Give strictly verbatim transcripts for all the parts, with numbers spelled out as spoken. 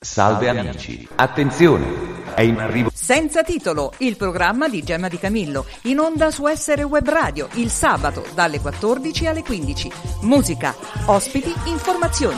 Salve amici, attenzione, è in arrivo Senza titolo, il programma di Gemma Di Camillo, in onda su Essere Web Radio, il sabato dalle quattordici alle quindici. Musica, ospiti, informazioni.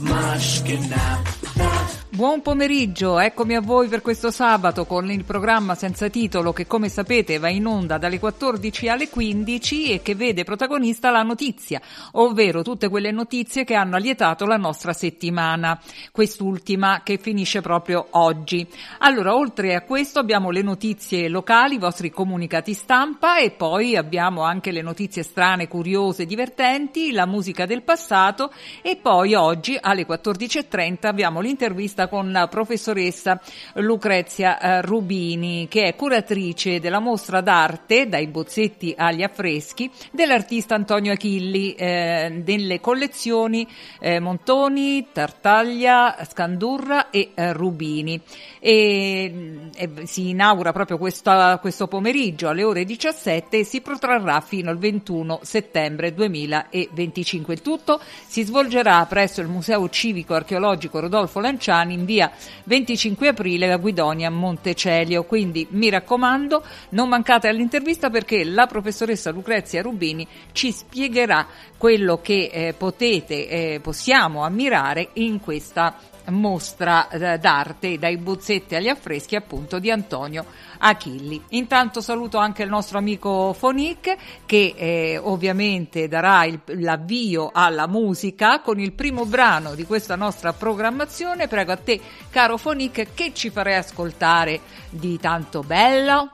Buon pomeriggio, eccomi a voi per questo sabato con il programma Senza titolo che, come sapete, va in onda dalle quattordici alle quindici e che vede protagonista la notizia, ovvero tutte quelle notizie che hanno allietato la nostra settimana, quest'ultima che finisce proprio oggi. Allora, oltre a questo abbiamo le notizie locali, i vostri comunicati stampa e poi abbiamo anche le notizie strane, curiose, divertenti, la musica del passato e poi oggi alle quattordici e trenta abbiamo l'intervista con la professoressa Lucrezia Rubini, che è curatrice della mostra d'arte Dai bozzetti agli affreschi dell'artista Antonio Achilli eh, delle collezioni eh, Montoni, Tartaglia, Scandurra e eh, Rubini. E, e si inaugura proprio questa, questo pomeriggio alle ore diciassette e si protrarrà fino al ventuno settembre duemilaventicinque. Il tutto si svolgerà presso il Museo Civico Archeologico Rodolfo Lanciani in via venticinque aprile a Guidonia Montecelio, quindi mi raccomando non mancate all'intervista perché la professoressa Lucrezia Rubini ci spiegherà quello che eh, potete, eh, possiamo ammirare in questa mostra d'arte Dai bozzetti agli affreschi appunto di Antonio Achilli. Intanto saluto anche il nostro amico Fonic che eh, ovviamente darà il, l'avvio alla musica con il primo brano di questa nostra programmazione. Prego a te, caro Fonic, che ci farei ascoltare di tanto bello?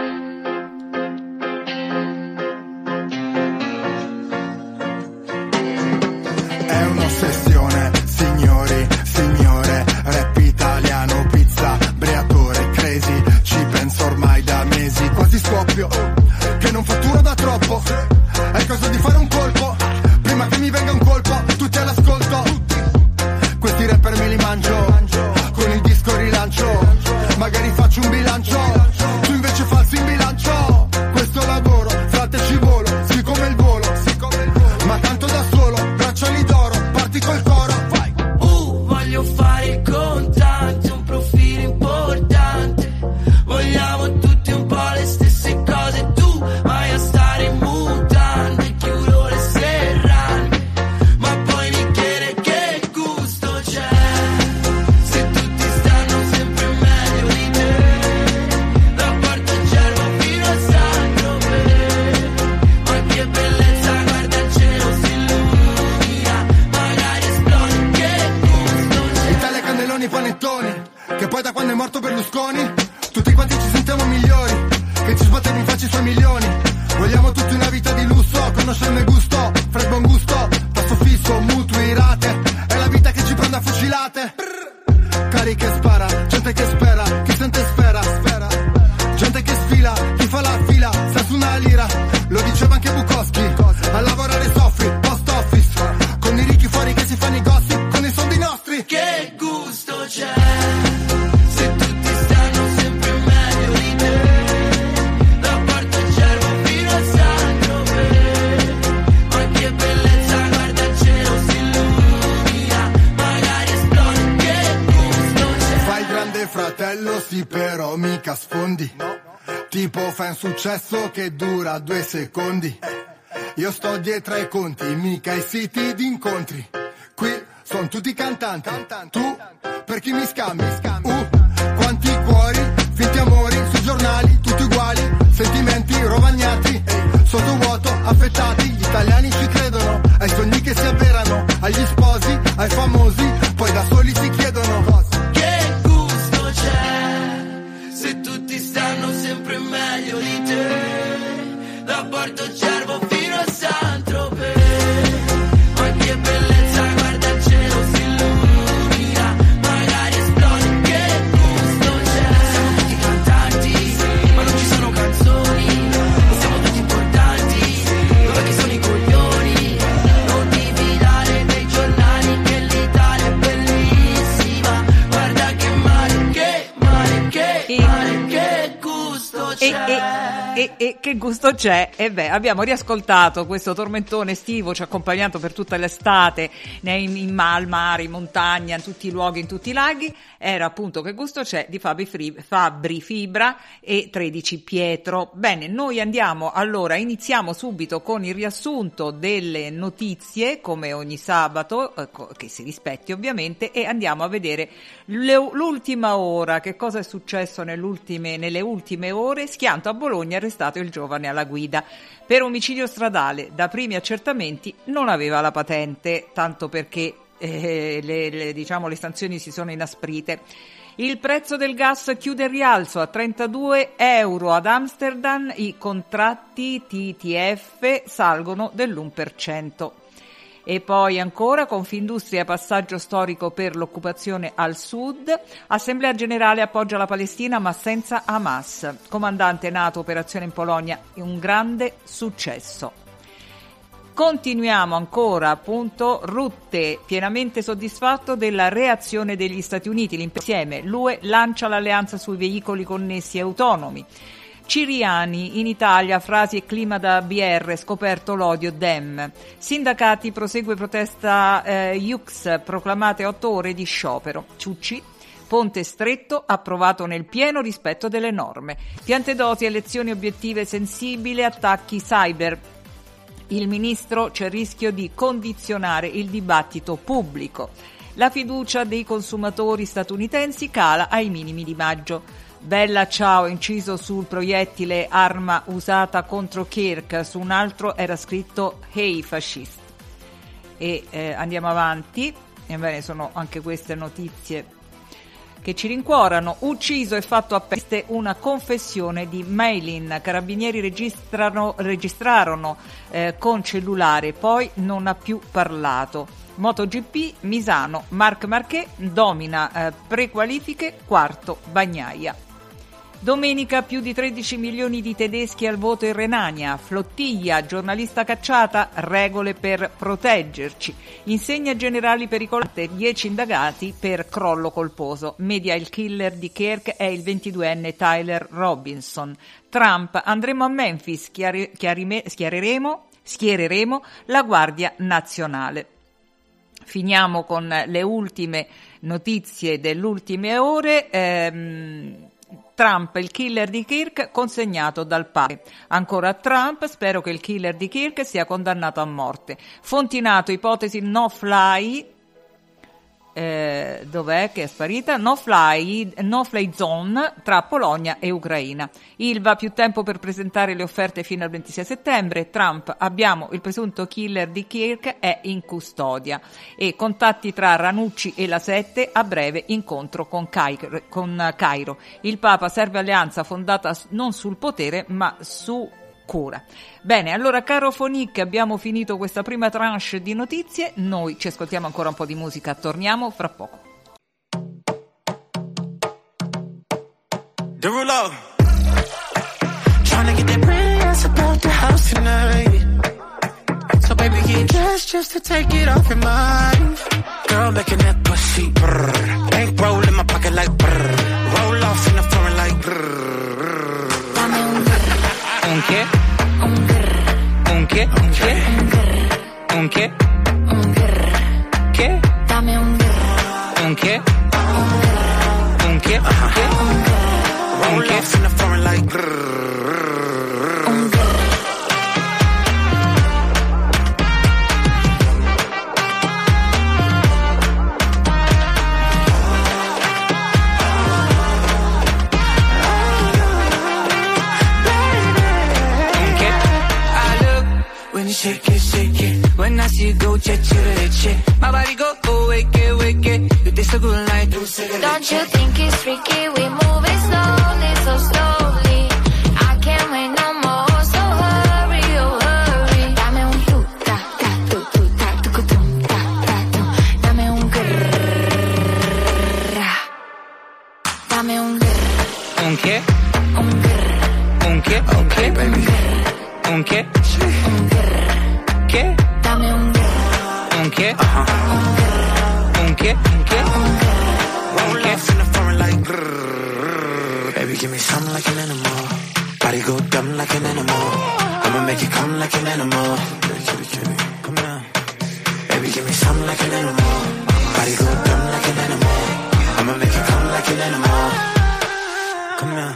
È un'ossessione, signori, signore, rap italiano, pizza, briatore, crazy, ci penso ormai da mesi, quasi scoppio, che non fatturo da troppo, è cosa di fare un colpo, prima che mi venga un colpo, tutti all'ascolto, questi rapper me li mangio, con il disco rilancio, magari faccio un bilancio, tu invece falso in bilancio, questo lavoro, frate ci volo, sì come il volo, ma tanto da solo, bracciali d'oro, parti col coro, vai. Uh, voglio fare il contante, un profilo importante, vogliamo tutti un po' le stesse cose, tu vai a stare in mutande, chiudo le serrande, ma poi mi chiede che gusto c'è, se tutti stanno sempre meglio di te, da Porto Gervo fino a San Tropez, ma che bellezza, guarda il cielo si illumina, magari esplode, che gusto c'è. Italia, cannelloni, panettoni, che poi da quando è morto Berlusconi tutti quanti ci sentiamo migliori, che ci sbattiamo in faccia i suoi milioni, vogliamo tutti una vita di lusso, conoscerne il gusto, fra il buon gusto, tasso fisso, mutui, rate, è la vita che ci prende a fucilate, cari che spara, gente che spera, chi sente sfera, sfera, gente che sfila, chi fa la fila, sta su una lira, lo diceva anche Bukowski, a lavorare soffri, post office, con i ricchi fuori che si fanno i gossip, con i soldi nostri, Che gusto c'è, se tutti stanno sempre meglio di te, da Porto Gervo fino a San Tropez, ma che bellezza, guarda il cielo si illumina, magari esplode, che gusto c'è. fai il grande fratello, sì però mica sfondi, tipo fai un successo che dura due secondi, io sto dietro ai conti, mica ai siti di incontri, qui son tutti cantanti, tu per chi mi scambi, uh, quanti cuori, finti amori, sui giornali, tutti uguali, sentimenti rovagnati, sotto vuoto, affettati, gli italiani ci credono, ai sogni che si avverano, agli sposi, ai famosi, poi da soli si chiedono, Che gusto c'è, se tutti stanno sempre meglio di te, da Porto Gervo fino a San Tropez, ma che bellezza, guarda il cielo si illumina, magari esplode, che gusto c'è. Siamo tutti cantanti, ma non ci sono canzoni, non siamo tutti importanti, dove che sono i coglioni, non ti fidare dei giornali che l'Italia è E, e che gusto c'è? E beh, abbiamo riascoltato questo tormentone estivo, ci ha accompagnato per tutta l'estate in, in al mare, in montagna, in tutti i luoghi, in tutti i laghi. Era appunto Che gusto c'è di Fabri, Fri, Fabri Fibra e tredici Pietro. Bene, noi andiamo allora, iniziamo subito con il riassunto delle notizie, come ogni sabato, eh, che si rispetti ovviamente, e andiamo a vedere le, l'ultima ora, che cosa è successo nelle ultime, nelle ultime ore. Schianto a Bologna, arrestato il giovane alla guida per omicidio stradale. Da primi accertamenti non aveva la patente, tanto perché eh, le, le, diciamo, le sanzioni si sono inasprite. Il prezzo del gas chiude il rialzo a trentadue euro ad Amsterdam, i contratti T T F salgono dell'uno per cento. E poi ancora Confindustria, passaggio storico per l'occupazione al sud. Assemblea generale appoggia la Palestina ma senza Hamas. Comandante NATO, operazione in Polonia, un grande successo. Continuiamo ancora, appunto, Rutte, pienamente soddisfatto della reazione degli Stati Uniti. L'insieme, l'U E lancia l'alleanza sui veicoli connessi e autonomi. Ciriani, in Italia, frasi e clima da B R, scoperto l'odio Dem. Sindacati, prosegue protesta eh, I U X S, proclamate otto ore di sciopero. Ciucci, ponte stretto, approvato nel pieno rispetto delle norme. Piantedosi, elezioni obiettive sensibile, attacchi cyber. Il ministro, c'è il rischio di condizionare il dibattito pubblico. La fiducia dei consumatori statunitensi cala ai minimi di maggio. Bella ciao, inciso sul proiettile arma usata contro Kirk, su un altro era scritto Hey fascist. E eh, andiamo avanti, ebbene sono anche queste notizie che ci rincuorano. Ucciso e fatto a peste, una confessione di Mailin. Carabinieri registrano, registrarono eh, con cellulare, poi non ha più parlato. MotoGP, Misano, Marc Marquez domina eh, prequalifiche, quarto Bagnaia. Domenica più di tredici milioni di tedeschi al voto in Renania. Flottiglia, giornalista cacciata, regole per proteggerci. Insegna generali pericolate, dieci indagati per crollo colposo. Media, il killer di Kirk è il ventiduenne Tyler Robinson. Trump, andremo a Memphis, chiari, chiarime, schiereremo, schiereremo la Guardia Nazionale. Finiamo con le ultime notizie delle ultime ore. Ehm, Trump, il killer di Kirk, consegnato dal padre. Ancora Trump, spero che il killer di Kirk sia condannato a morte. Fontinato, ipotesi no fly, eh, dov'è che è sparita? No fly, no fly zone tra Polonia e Ucraina. Ilva, più tempo per presentare le offerte fino al ventisei settembre. Trump, abbiamo il presunto killer di Kirk è in custodia. E contatti tra Ranucci e la Sette, a breve incontro con Cairo. Con Cairo. Il Papa, serve alleanza fondata non sul potere ma su cura. Bene, allora caro Fonic, abbiamo finito questa prima tranche di notizie, noi ci ascoltiamo ancora un po' di musica, torniamo fra poco. Derulo, trying to get that press about the house tonight. So baby, get dressed just to take it off your mind. Girl, making that pussy brrr. Bank roll in my pocket like brrr. Roll off in the foreign like brrr. Un che? Un grrr. Un che? Un che? Un grrr. Un che? Un grrr. Che? Dame un grrr. Un che? Un grrr. Un che? Un che? Un grrr. Roll off in the foreign like brrr. Un grrr. Shake it, shake it. When I see you go, check, check, check. My body go, oh, wake it, wake it. You taste so good like two cigarettes. Don't you think it's freaky? We move it slowly, so slowly. I can't wait no more, so hurry, oh hurry. Dame un tu, ta, ta, tu, tu, ta, tu, tu, ta, ta, tu. Dame un grrrr. Dame un grrrr. Un che? Un grrrr. Un che? Un che, baby. Un che? Un grrrr. Che? Dame un grrrr. Un che? Uh-huh. Un grrrr. Un che? Un che? Un grrrr. Roll off in the foreign like brrr. Baby, give me something like an animal. Body go dumb like an animal. I'ma make you come like an animal. Come on. Baby, give me some like an animal. Body go dumb like an animal. I'ma make you come like an animal. Come on.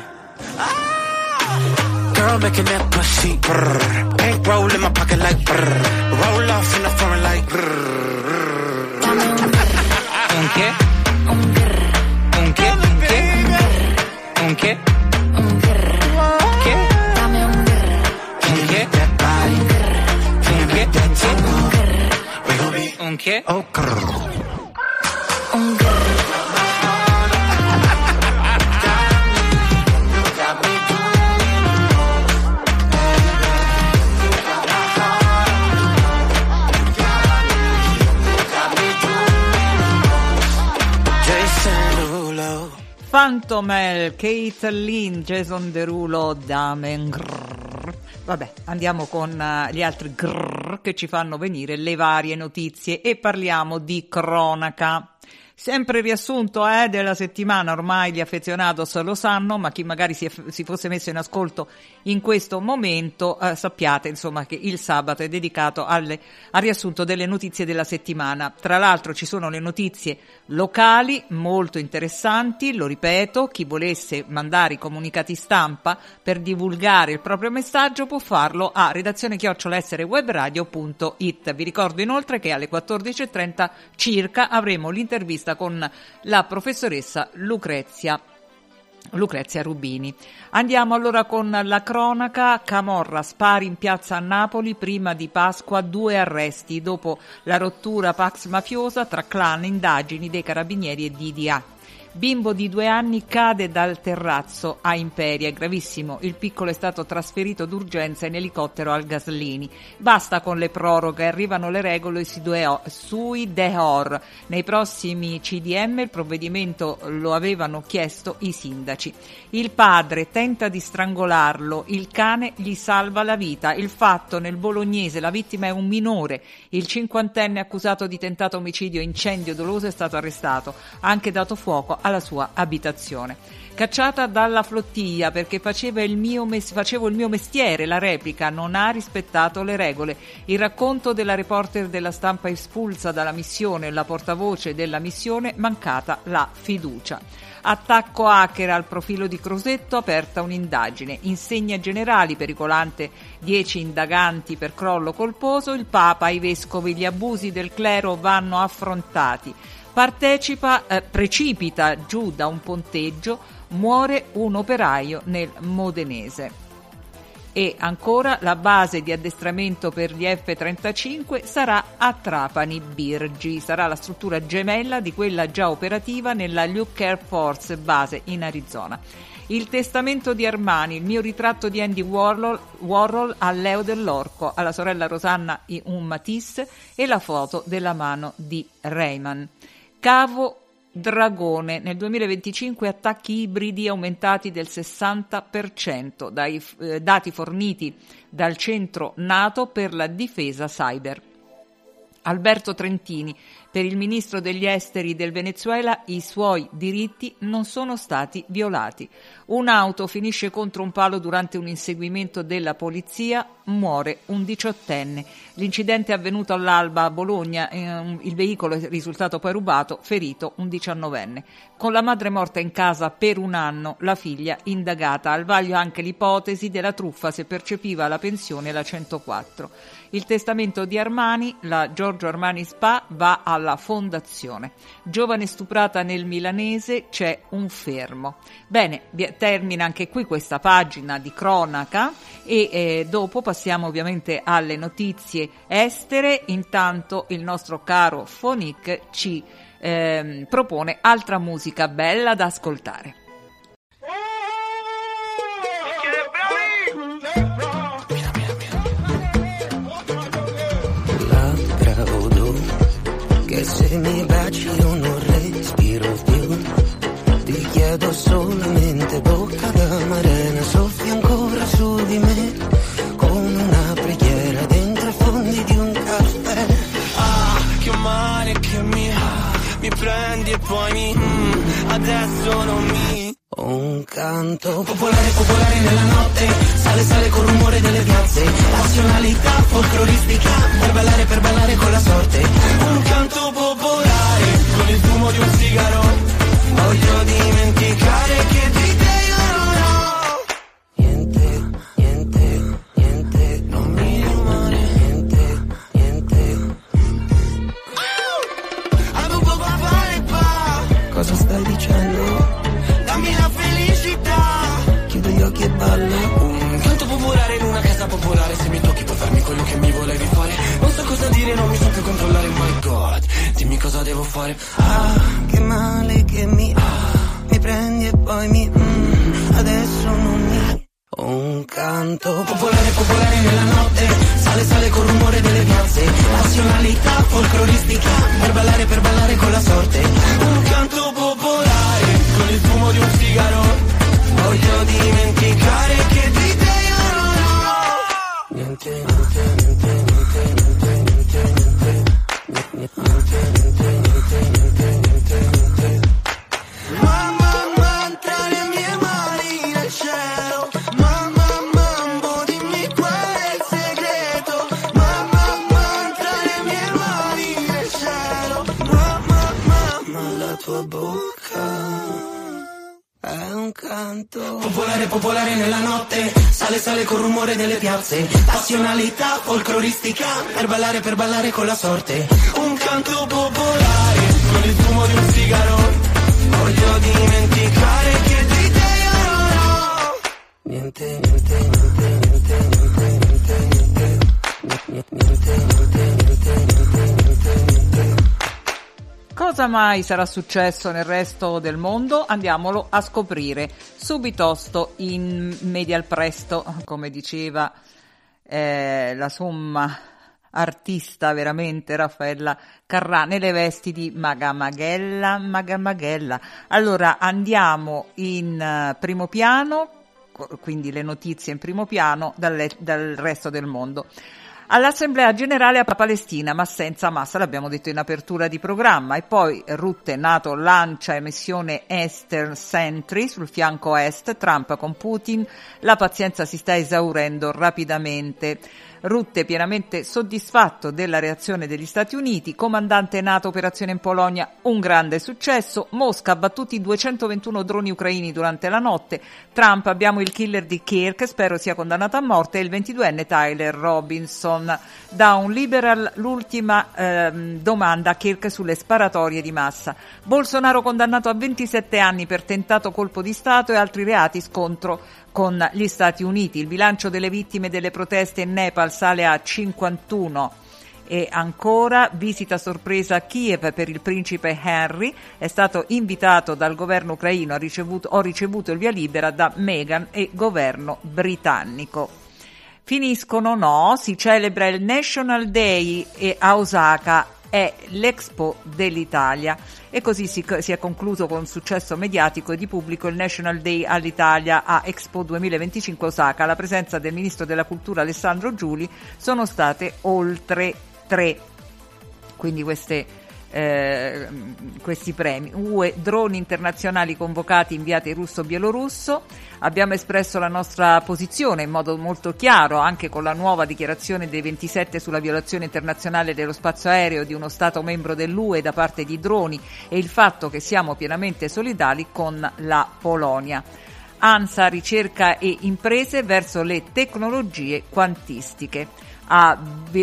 Girl, making that pussy brrr. Bank roll in my pocket like brrr. Roll off in the foreign like brrr. Un che? Un grrr. Un che? Un che? Un che? Un grrr. Che? Dammi un grrr. Un che? Un che? Un che? Oh, grrr. Un grrr. Phantomel, Kate Lynn, Jason Derulo, Damen. Grrr. Vabbè, andiamo con uh, gli altri grrr che ci fanno venire le varie notizie e parliamo di cronaca. Sempre riassunto eh, della settimana, ormai gli affezionados lo sanno, ma chi magari si, si fosse messo in ascolto in questo momento, eh, sappiate insomma che il sabato è dedicato alle, al riassunto delle notizie della settimana. Tra l'altro ci sono le notizie locali molto interessanti, lo ripeto, chi volesse mandare i comunicati stampa per divulgare il proprio messaggio può farlo a redazione chiocciola essere web radio punto it. Vi ricordo inoltre che alle quattordici e trenta circa avremo l'intervista con la professoressa Lucrezia Lucrezia Rubini. Andiamo allora con la cronaca. Camorra, spari in piazza a Napoli prima di Pasqua, due arresti dopo la rottura pax mafiosa tra clan, indagini dei carabinieri e D D A. Bimbo di due anni cade dal terrazzo a Imperia, è gravissimo, il piccolo è stato trasferito d'urgenza in elicottero al Gaslini. Basta con le proroghe, arrivano le regole sui Dehor. Nei prossimi C D M il provvedimento lo avevano chiesto i sindaci. Il padre tenta di strangolarlo, il cane gli salva la vita. Il fatto nel bolognese, la vittima è un minore, il cinquantenne accusato di tentato omicidio e incendio doloso è stato arrestato, ha anche dato fuoco alla sua abitazione. Cacciata dalla flottiglia perché faceva il mio mes- facevo il mio mestiere, la replica, non ha rispettato le regole. Il racconto della reporter della Stampa espulsa dalla missione, la portavoce della missione, mancata la fiducia. Attacco hacker al profilo di Crosetto, aperta un'indagine. Insegne generali, pericolante dieci indaganti per crollo colposo. Il Papa, i vescovi, gli abusi del clero vanno affrontati. Partecipa, eh, precipita giù da un ponteggio, muore un operaio nel Modenese. E ancora la base di addestramento per gli F trentacinque sarà a Trapani Birgi, sarà la struttura gemella di quella già operativa nella Luke Air Force base in Arizona. Il testamento di Armani, il mio ritratto di Andy Warhol, Warhol a Leo dell'Orco, alla sorella Rosanna un Matisse e la foto della mano di Rayman. Cavo Dragone, nel duemilaventicinque attacchi ibridi aumentati del sessanta per cento dai eh, dati forniti dal centro NATO per la difesa cyber. Alberto Trentini, per il ministro degli esteri del Venezuela i suoi diritti non sono stati violati. Un'auto finisce contro un palo durante un inseguimento della polizia, muore un diciottenne. L'incidente è avvenuto all'alba a Bologna, eh, il veicolo è risultato poi rubato, ferito un diciannovenne. Con la madre morta in casa per un anno, la figlia indagata. Al vaglio anche l'ipotesi della truffa se percepiva la pensione la centoquattro. Il testamento di Armani, la Giorgio Armani Spa va alla fondazione. Giovane stuprata nel milanese, c'è un fermo. Bene, termina anche qui questa pagina di cronaca e eh, dopo passiamo ovviamente alle notizie estere. Intanto il nostro caro Fonic ci eh, propone altra musica bella da ascoltare. Che se mi baci io non respiro più, ti chiedo solamente bocca d'amarena, soffia ancora su di me, come una preghiera dentro i fondi di un caffè. Ah, che male che mi, mi prendi e poi mi, mm, adesso non mi un canto popolare, popolare nella notte, sale, sale col rumore delle piazze, nazionalità folcloristica, per ballare, per ballare con la sorte, un canto popolare, con il fumo di un sigaro, voglio dimenticare che di te io non ho niente, niente, niente, non mi rimane niente, niente. Cosa stai dicendo? Dammi la felicità. Chiudo gli occhi e ballo. Un canto popolare in una casa popolare. Se mi tocchi puoi farmi quello che mi volevi fare. Non so cosa dire, non mi so più controllare. My God, dimmi cosa devo fare. Ah, che male che mi ah, mi prendi e poi mi mm, adesso non mi. Un canto popolare, popolare nella notte, sale, sale col rumore delle piazze, nazionalità folcloristica, per ballare, per ballare con la sorte, un canto popolare, con il fumo di un sigaro, voglio dimenticare che di te io non ho niente, niente, niente, niente, niente, niente, niente, niente, niente, niente, niente, niente. Mamma, mamma, tra le mie mani nel cielo. Tua bocca è un canto popolare, popolare nella notte, sale, sale col rumore delle piazze, passionalità folcloristica, per ballare, per ballare con la sorte, un canto popolare, con il fumo di un sigaro, voglio dimenticare che di te io non ho niente, niente, niente, niente, niente, niente, niente, niente, niente, niente, niente, niente. Cosa mai sarà successo nel resto del mondo? Andiamolo a scoprire subitosto in medial presto, come diceva eh, la somma artista veramente Raffaella Carrà, nelle vesti di Magamaghella, Magamaghella. Allora andiamo in uh, primo piano, quindi le notizie in primo piano dal, dal resto del mondo. All'Assemblea Generale a Palestina, ma senza Hamas, l'abbiamo detto in apertura di programma, e poi Rutte, NATO lancia emissione Eastern Sentry sul fianco est, Trump con Putin, la pazienza si sta esaurendo rapidamente. Rutte pienamente soddisfatto della reazione degli Stati Uniti, comandante NATO operazione in Polonia, un grande successo, Mosca ha battuti duecentoventuno droni ucraini durante la notte, Trump abbiamo il killer di Kirk, spero sia condannato a morte, e il ventiduenne Tyler Robinson. Da un liberal l'ultima ehm, domanda a Kirk sulle sparatorie di massa. Bolsonaro condannato a ventisette anni per tentato colpo di Stato e altri reati, scontro con gli Stati Uniti. Il bilancio delle vittime delle proteste in Nepal sale a cinquantuno. E ancora, visita sorpresa a Kiev per il principe Harry, è stato invitato dal governo ucraino, ha ricevuto, ho ricevuto il via libera da Meghan e governo britannico. Finiscono no, si celebra il National Day e a Osaka è l'Expo dell'Italia, e così si, si è concluso con successo mediatico e di pubblico il National Day all'Italia a Expo duemilaventicinque Osaka. La presenza del ministro della cultura Alessandro Giuli sono state oltre tre, quindi queste eh, questi premi. U E, droni internazionali convocati inviati russo-bielorusso. Abbiamo espresso la nostra posizione in modo molto chiaro, anche con la nuova dichiarazione dei ventisette sulla violazione internazionale dello spazio aereo di uno Stato membro dell'U E da parte di droni, e il fatto che siamo pienamente solidali con la Polonia. ANSA, ricerca e imprese verso le tecnologie quantistiche. A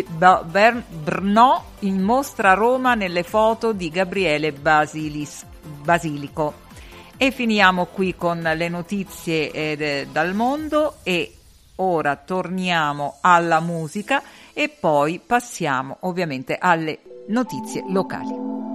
Brno, in mostra a Roma nelle foto di Gabriele Basilis, Basilico. E finiamo qui con le notizie eh, de, dal mondo, e ora torniamo alla musica e poi passiamo ovviamente alle notizie locali.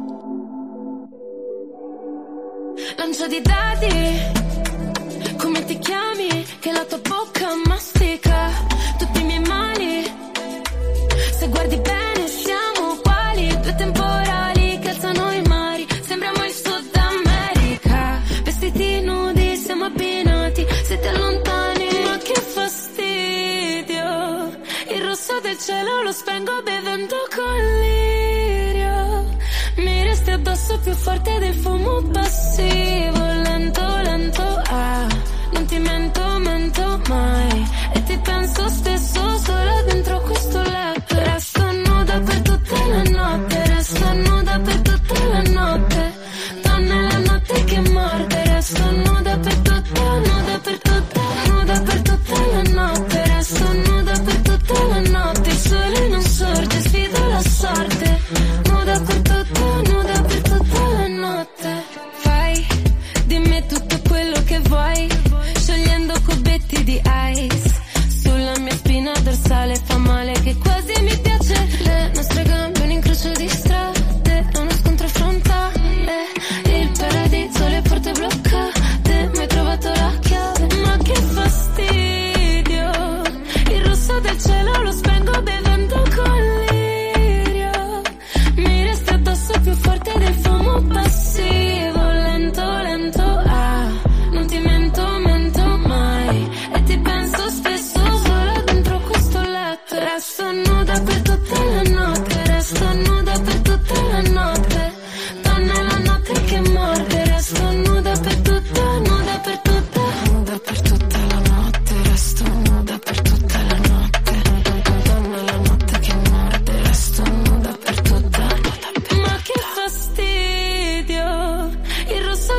Lancio di dadi, come ti chiami? Che la tua bocca mastica tutti i miei mali. Se guardi bene siamo uguali, due temporali che alzano i mari. Sembriamo il Sud America, vestiti nudi siamo abbinati. Se ti allontani, ma che fastidio. Il rosso del cielo lo spengo bevendo collirio. Mi resti addosso più forte del fumo passivo. Lento, lento,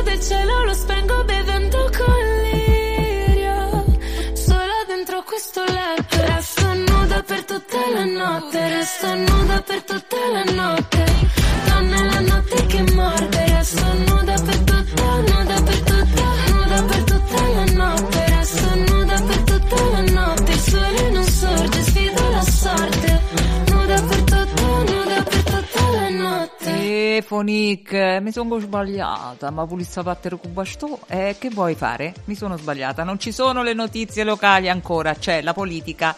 cielo del cielo lo spengo bevendo collirio. Sola dentro questo letto, resto nuda per tutta la notte, resto nuda per tutta la notte. Donna è la notte che morde, resto nuda per tutta, nuda per tutta, nuda per tutta la notte, resto nuda per tutta la notte. Il sole non sorge, sfido la sorte, nuda per tutta, nuda per tutta la notte. E Fonic, mi sono sbagliata, ma pulissa battere con bastò. E che vuoi fare? Mi sono sbagliata, non ci sono le notizie locali ancora, c'è la politica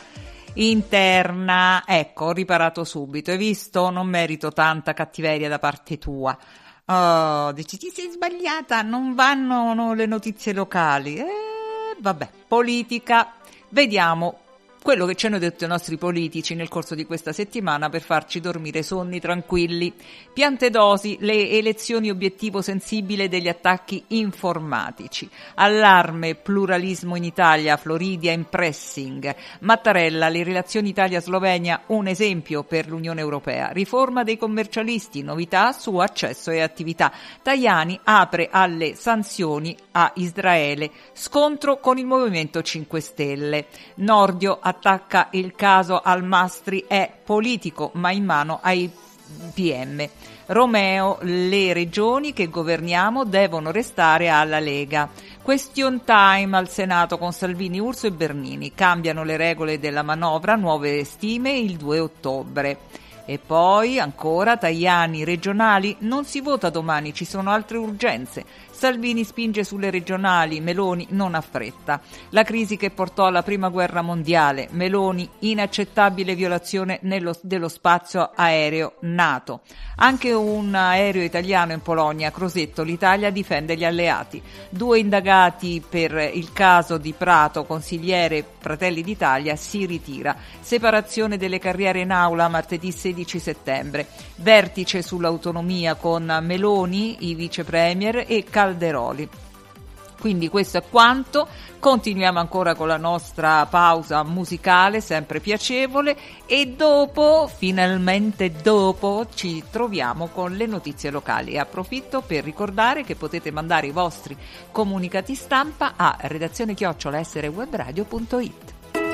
interna. Ecco, ho riparato subito, hai visto? Non merito tanta cattiveria da parte tua. Oh, dici ti sei sbagliata, non vanno no, le notizie locali. Eh, vabbè, politica. Vediamo quello che ci hanno detto i nostri politici nel corso di questa settimana per farci dormire sonni tranquilli. Piantedosi, le elezioni obiettivo sensibile degli attacchi informatici. Allarme, pluralismo in Italia, Floridia in pressing. Mattarella, le relazioni Italia-Slovenia, un esempio per l'Unione Europea. Riforma dei commercialisti, novità su accesso e attività. Tajani apre alle sanzioni a Israele. Scontro con il Movimento cinque Stelle. Nordio attacca il caso Almastri, è politico ma in mano ai P M. Romeo, le regioni che governiamo devono restare alla Lega. Question time al Senato con Salvini, Urso e Bernini. Cambiano le regole della manovra, nuove stime il due ottobre. E poi ancora Tajani, regionali, non si vota domani, ci sono altre urgenze. Salvini spinge sulle regionali, Meloni non ha fretta. La crisi che portò alla prima guerra mondiale, Meloni, inaccettabile violazione nello, dello spazio aereo NATO. Anche un aereo italiano in Polonia, Crosetto, l'Italia difende gli alleati. Due indagati per il caso di Prato, consigliere Fratelli d'Italia, si ritira. Separazione delle carriere in aula martedì sedici settembre. Vertice sull'autonomia con Meloni, i vice premier e Calderoli. Quindi questo è quanto. Continuiamo ancora con la nostra pausa musicale, sempre piacevole, e dopo, finalmente dopo, ci troviamo con le notizie locali. E approfitto per ricordare che potete mandare i vostri comunicati stampa a redazione chiocciola essere web radio punto it.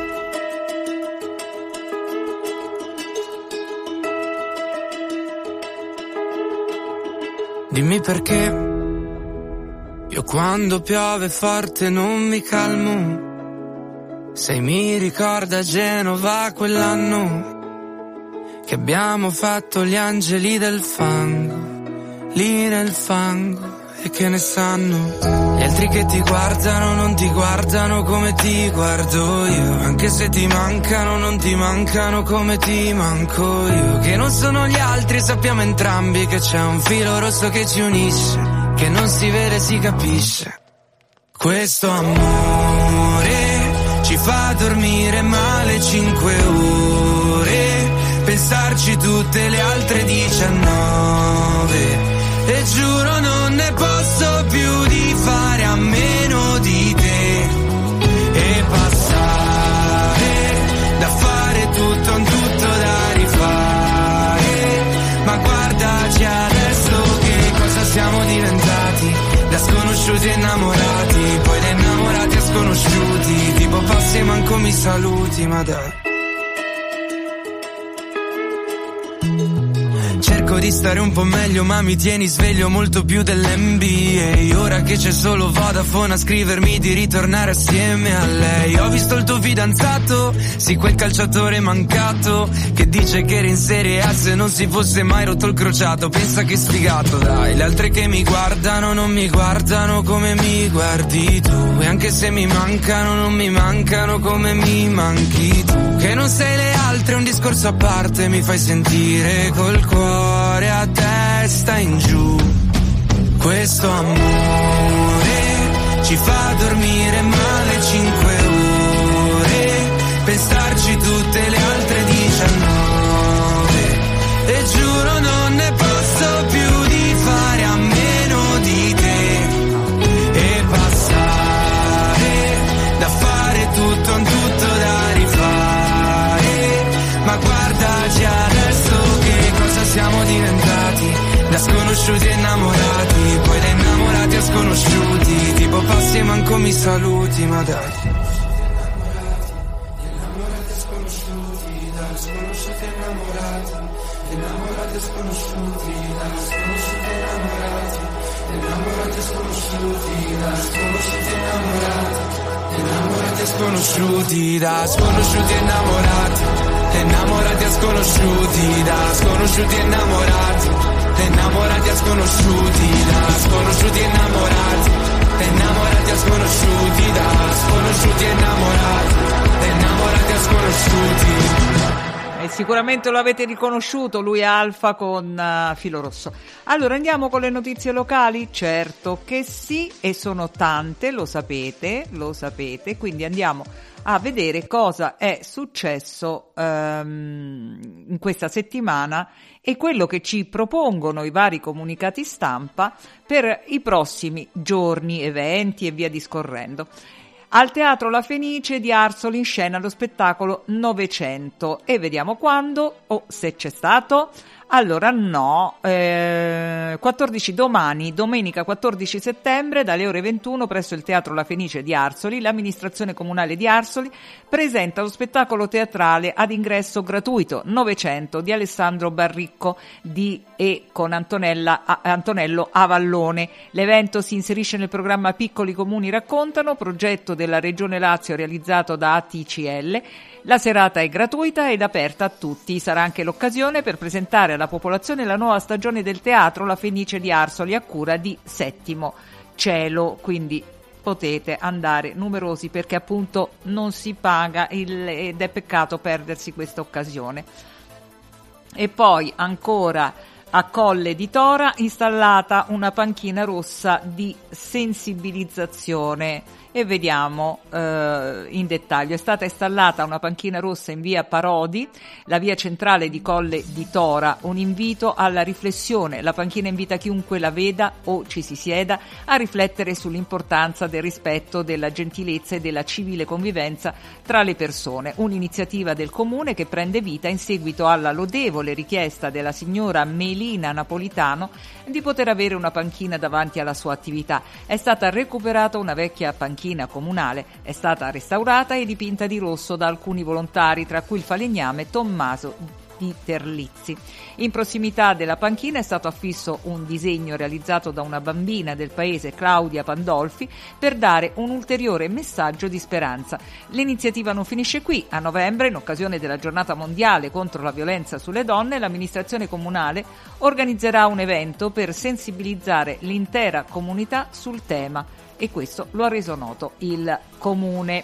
Dimmi perché io quando piove forte non mi calmo. Se mi ricorda Genova quell'anno che abbiamo fatto gli angeli del fango, lì nel fango, e che ne sanno gli altri che ti guardano, non ti guardano come ti guardo io. Anche se ti mancano, non ti mancano come ti manco io. Che non sono gli altri, sappiamo entrambi che c'è un filo rosso che ci unisce, che non si vede, si capisce. Questo amore ci fa dormire male cinque ore, pensarci tutte le altre diciannove. E giuro non ne posso più di fare a meno di te e passare da fare tutto un tutto da rifare. Ma guardaci adesso che cosa siamo diventati, da sconosciuti innamorati, poi da innamorati a sconosciuti, tipo passi e manco mi saluti, ma dai. Cerco di stare un po' meglio ma mi tieni sveglio molto più dell'N B A. Ora che c'è solo Vodafone a scrivermi di ritornare assieme a lei. Ho visto il tuo fidanzato, sì quel calciatore mancato, che dice che era in Serie A se non si fosse mai rotto il crociato. Pensa che sfigato, dai. Le altre che mi guardano non mi guardano come mi guardi tu. E anche se mi mancano non mi mancano come mi manchi tu. Che non sei le altre, un discorso a parte, mi fai sentire col cuore a testa in giù. Questo amore ci fa dormire male cinque ore, pensarci tutte le altre diciannove. E giuro non ne posso più di fare a meno di te e passare da fare tutto un tutto da rifare. Ma guardaci adesso che cosa siamo diventati, da sconosciuti e innamorati, poi da innamorati a sconosciuti, saluti, ma dai. Innamorati sconosciuti, da sconosciuti innamorati. Innamorati sconosciuti, da sconosciuti innamorati. Innamorati sconosciuti, da sconosciuti innamorati. Innamorati sconosciuti, da sconosciuti innamorati. Innamorati a sconosciuti, da sconosciuti innamorati. Innamorati a sconosciuti, da sconosciuti innamorati. Innamorati a sconosciuti, da sconosciuti innamorati. Innamorati a sconosciuti. E sicuramente lo avete riconosciuto, lui è Alfa con uh, Filo Rosso. Allora andiamo con le notizie locali? Certo che sì, e sono tante, lo sapete, lo sapete, quindi andiamo a vedere cosa è successo um, in questa settimana e quello che ci propongono i vari comunicati stampa per i prossimi giorni, eventi e via discorrendo. Al Teatro La Fenice di Arsoli in scena lo spettacolo Novecento e vediamo quando o se c'è stato. Allora no, eh, quattordici domani, domenica quattordici settembre dalle ore ventuno presso il Teatro La Fenice di Arsoli, l'amministrazione comunale di Arsoli presenta lo spettacolo teatrale ad ingresso gratuito Novecento di Alessandro Barricco di e con Antonella, Antonello Avallone. L'evento si inserisce nel programma Piccoli Comuni Raccontano, progetto della Regione Lazio realizzato da A T C L. La serata è gratuita ed aperta a tutti. Sarà anche l'occasione per presentare alla popolazione la nuova stagione del teatro La Fenice di Arsoli a cura di Settimo Cielo, quindi potete andare numerosi perché appunto non si paga il, ed è peccato perdersi questa occasione. E poi ancora a Colle di Tora installata una panchina rossa di sensibilizzazione e vediamo eh, in dettaglio. È stata installata una panchina rossa in via Parodi, la via centrale di Colle di Tora, un invito alla riflessione. La panchina invita chiunque la veda o ci si sieda a riflettere sull'importanza del rispetto, della gentilezza e della civile convivenza tra le persone. Un'iniziativa del comune che prende vita in seguito alla lodevole richiesta della signora Melina Napolitano di poter avere una panchina davanti alla sua attività. È stata recuperata una vecchia panchina comunale, è stata restaurata e dipinta di rosso da alcuni volontari, tra cui il falegname Tommaso di Terlizzi. In prossimità della panchina è stato affisso un disegno realizzato da una bambina del paese, Claudia Pandolfi, per dare un ulteriore messaggio di speranza. L'iniziativa non finisce qui. A novembre, in occasione della giornata mondiale contro la violenza sulle donne, l'amministrazione comunale organizzerà un evento per sensibilizzare l'intera comunità sul tema e questo lo ha reso noto il comune.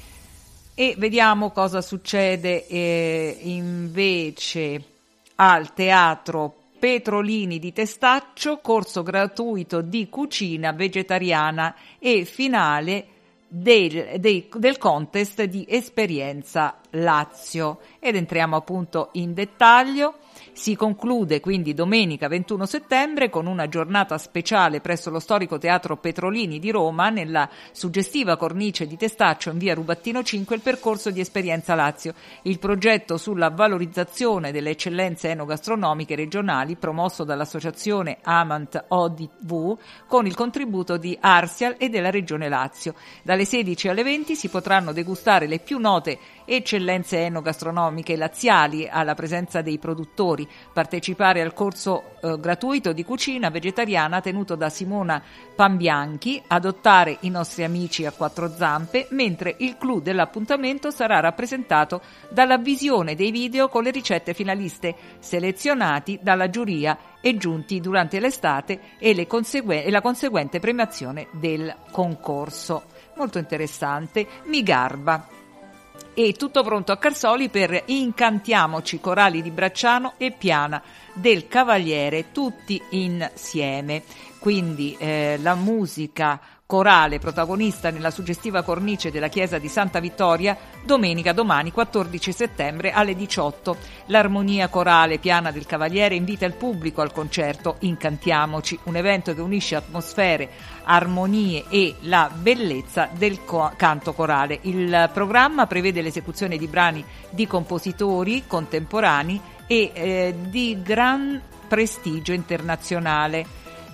E vediamo cosa succede eh, invece al Teatro Petrolini di Testaccio, corso gratuito di cucina vegetariana e finale del, del, del contest di Esperienza Lazio. Ed entriamo appunto in dettaglio. Si conclude quindi domenica ventuno settembre con una giornata speciale presso lo storico Teatro Petrolini di Roma, nella suggestiva cornice di Testaccio in via Rubattino cinque, il percorso di Esperienza Lazio, il progetto sulla valorizzazione delle eccellenze enogastronomiche regionali promosso dall'associazione Amant O D V con il contributo di Arsial e della Regione Lazio. Dalle sedici alle venti si potranno degustare le più note eccellenze enogastronomiche laziali alla presenza dei produttori, partecipare al corso eh, gratuito di cucina vegetariana tenuto da Simona Pambianchi, adottare i nostri amici a quattro zampe, mentre il clou dell'appuntamento sarà rappresentato dalla visione dei video con le ricette finaliste selezionati dalla giuria e giunti durante l'estate e, le conseguen- e la conseguente premiazione del concorso. Molto interessante, mi garba. E tutto pronto a Carsoli per Incantiamoci, corali di Bracciano e Piana del Cavaliere, tutti insieme. Quindi eh, la musica corale protagonista nella suggestiva cornice della chiesa di Santa Vittoria, domenica domani quattordici settembre alle diciotto. L'armonia corale Piana del Cavaliere invita il pubblico al concerto Incantiamoci, un evento che unisce atmosfere, armonie e la bellezza del co- canto corale. Il programma prevede l'esecuzione di brani di compositori contemporanei e eh, di gran prestigio internazionale.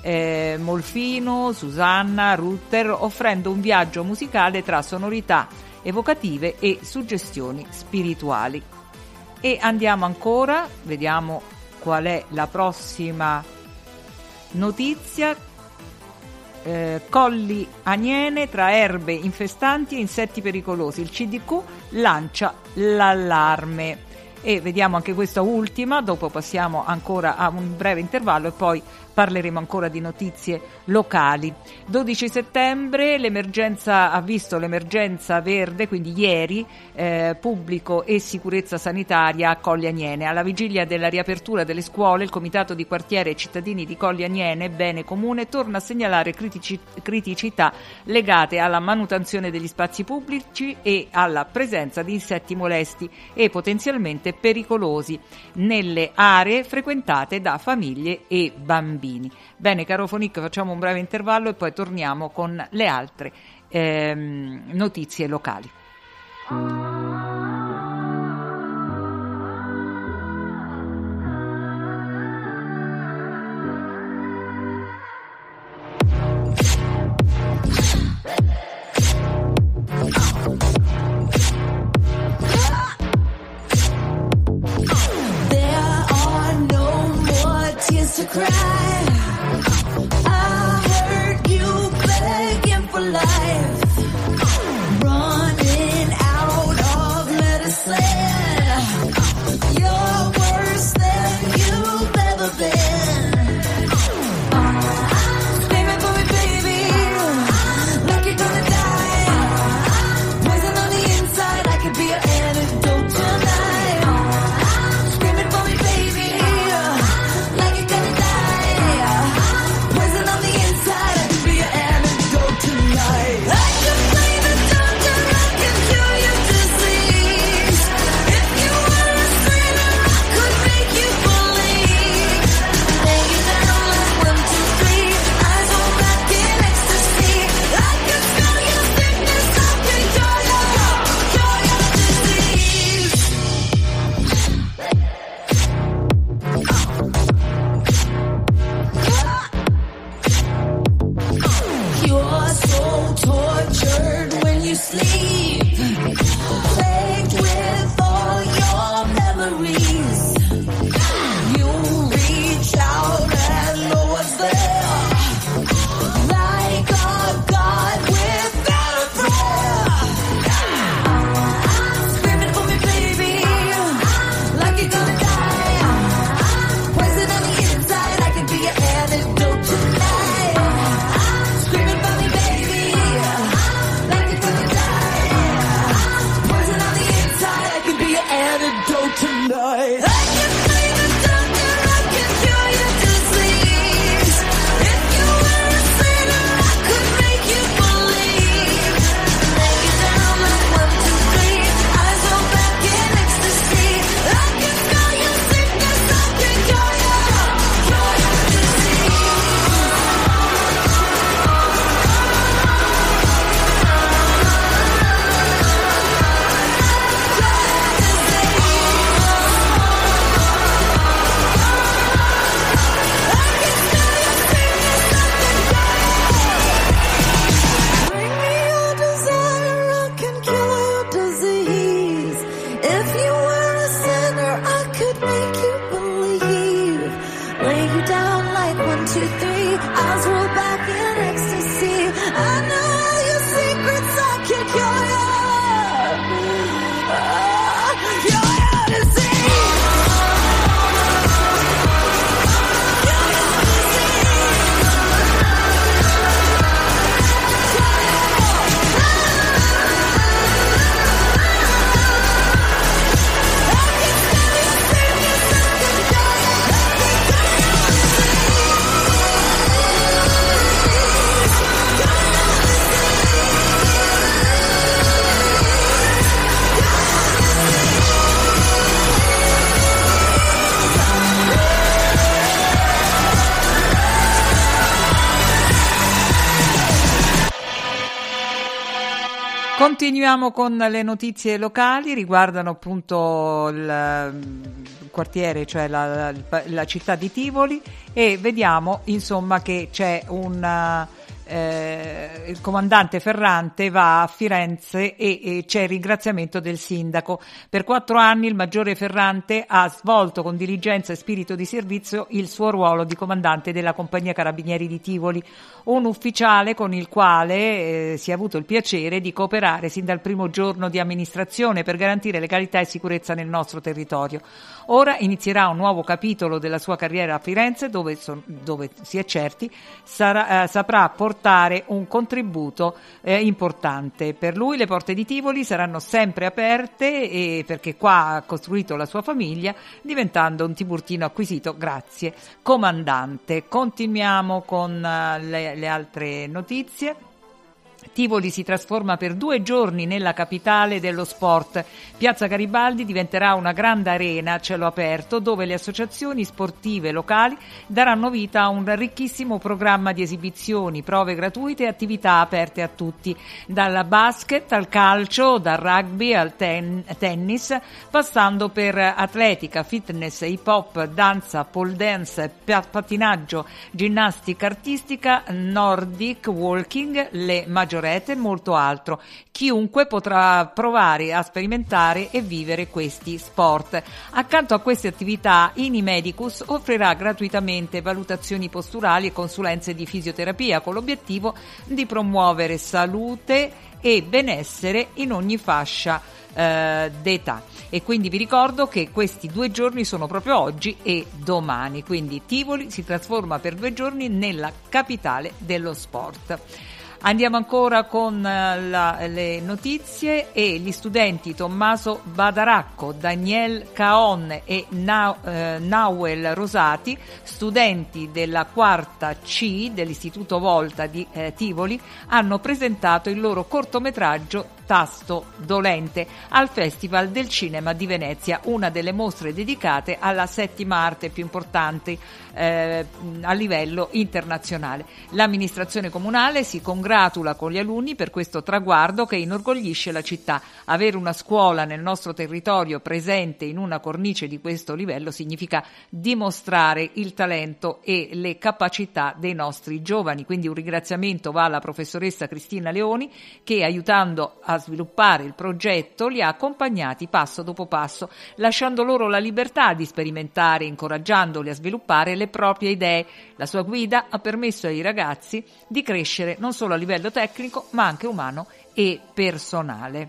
eh, Molfino, Susanna, Rutter, offrendo un viaggio musicale tra sonorità evocative e suggestioni spirituali. E andiamo ancora, vediamo qual è la prossima notizia. Eh, Colli Aniene, tra erbe infestanti e insetti pericolosi, il C D Q lancia l'allarme. E vediamo anche questa ultima, dopo passiamo ancora a un breve intervallo e poi parleremo ancora di notizie locali. dodici settembre l'emergenza ha visto l'emergenza verde, quindi ieri, eh, pubblico e sicurezza sanitaria a Colli Aniene. Alla vigilia della riapertura delle scuole, il Comitato di Quartiere e Cittadini di Colli Aniene, Bene Comune, torna a segnalare critici- criticità legate alla manutenzione degli spazi pubblici e alla presenza di insetti molesti e potenzialmente pericolosi nelle aree frequentate da famiglie e bambini. Bene, caro Fonic, facciamo un breve intervallo e poi torniamo con le altre ehm, notizie locali. To cry, I heard you begging for life, running out of medicine. You're worse than you've ever been. Screaming for me, baby, like you're gonna die. Poison on the inside, I could be your antidote tonight. Screaming for me, baby, like you're gonna poison on the inside, I could be your antidote tonight. I could play the doctor, I can cure your disease. If you were a sinner, I could make you believe. Lay you down like one, two, three, eyes on back in ecstasy. I could spell your sickness, I can cure your, cure your disease. You're so tortured when you sleep, plagued with all your memories. You reach out and know what's there, like a god without a prayer. Screaming for me, baby, like you're gonna die. Poison on the inside, I could be your antidote tonight. Screaming for me, baby, like you're gonna die. Continuiamo con le notizie locali, riguardano appunto il quartiere, cioè la, la, la città di Tivoli, e vediamo insomma che c'è un eh, il comandante Ferrante va a Firenze e, e c'è il ringraziamento del sindaco. Per quattro anni il maggiore Ferrante ha svolto con diligenza e spirito di servizio il suo ruolo di comandante della compagnia Carabinieri di Tivoli, un ufficiale con il quale eh, si è avuto il piacere di cooperare sin dal primo giorno di amministrazione per garantire legalità e sicurezza nel nostro territorio. Ora inizierà un nuovo capitolo della sua carriera a Firenze dove, son, dove si è certi sarà, eh, saprà portare un contributo eh, importante. Per lui le porte di Tivoli saranno sempre aperte e perché qua ha costruito la sua famiglia, diventando un tiburtino acquisito. Grazie comandante. Continuiamo con uh, le, le altre notizie. Tivoli si trasforma per due giorni nella capitale dello sport. Piazza Garibaldi diventerà una grande arena a cielo aperto dove le associazioni sportive locali daranno vita a un ricchissimo programma di esibizioni, prove gratuite e attività aperte a tutti, dal basket al calcio, dal rugby al ten- tennis, passando per atletica, fitness, hip hop, danza, pole dance, pattinaggio, ginnastica artistica, nordic walking, le maggiorette e molto altro. Chiunque potrà provare a sperimentare e vivere questi sport. Accanto a queste attività, Inimedicus offrirà gratuitamente valutazioni posturali e consulenze di fisioterapia con l'obiettivo di promuovere salute e benessere in ogni fascia eh, d'età. E quindi vi ricordo che questi due giorni sono proprio oggi e domani, quindi Tivoli si trasforma per due giorni nella capitale dello sport. Andiamo ancora con la, le notizie e gli studenti Tommaso Badaracco, Daniel Caon e Na, eh, Nauel Rosati, studenti della quarta C dell'Istituto Volta di eh, Tivoli, hanno presentato il loro cortometraggio Tasto Dolente al Festival del Cinema di Venezia, una delle mostre dedicate alla settima arte più importante eh, a livello internazionale. L'amministrazione comunale si congratula con gli alunni per questo traguardo che inorgoglisce la città. Avere una scuola nel nostro territorio presente in una cornice di questo livello significa dimostrare il talento e le capacità dei nostri giovani. Quindi un ringraziamento va alla professoressa Cristina Leoni che, aiutando a sviluppare il progetto, li ha accompagnati passo dopo passo, lasciando loro la libertà di sperimentare, incoraggiandoli a sviluppare le proprie idee. La sua guida ha permesso ai ragazzi di crescere non solo a livello tecnico ma anche umano e personale.